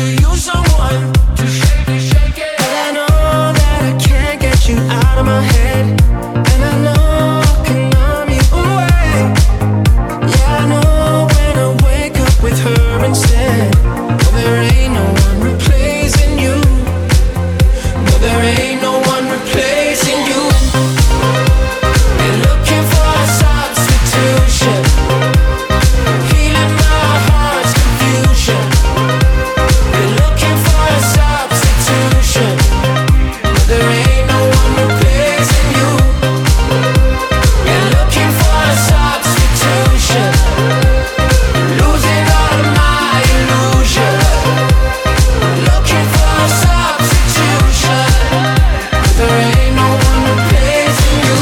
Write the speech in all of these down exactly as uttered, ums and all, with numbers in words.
could use someone to shake it, shake it. But I know that I can't get you out of my head, and I know I can numb you away. Yeah, I know when I wake up with her instead. Well, there ain't no one replacing you. No, there ain't no one replacing you. They're looking for a substitution, healing my heart's confusion. They're looking for a substitution. No, there ain't no one replacing you. They're looking for a substitution, losing all of my illusion. Looking for a substitution. There ain't no one replacing you.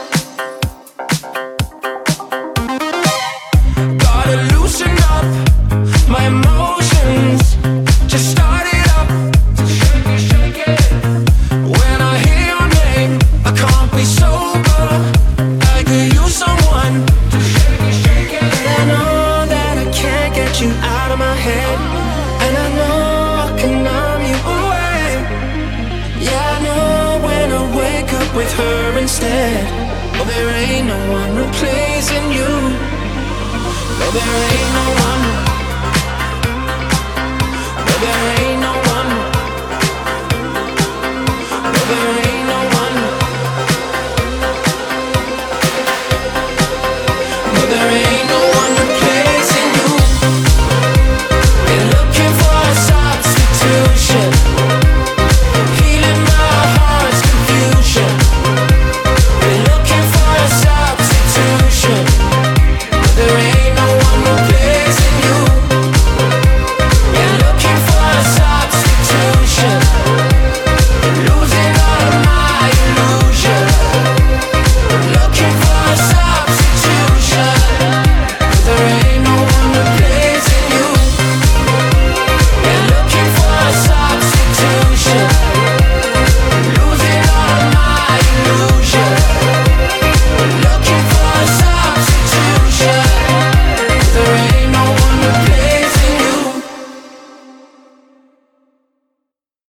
Gotta loosen up my emotions. Just start it up. Shake it, shake it. When I hear your name, I can't be sober. I could use someone to shake it, shake it. But I know that I can't get you out of my head, and I know I can numb you away. Yeah, I know when I wake up with her instead. Well, there ain't no one replacing you. No, there ain't no one.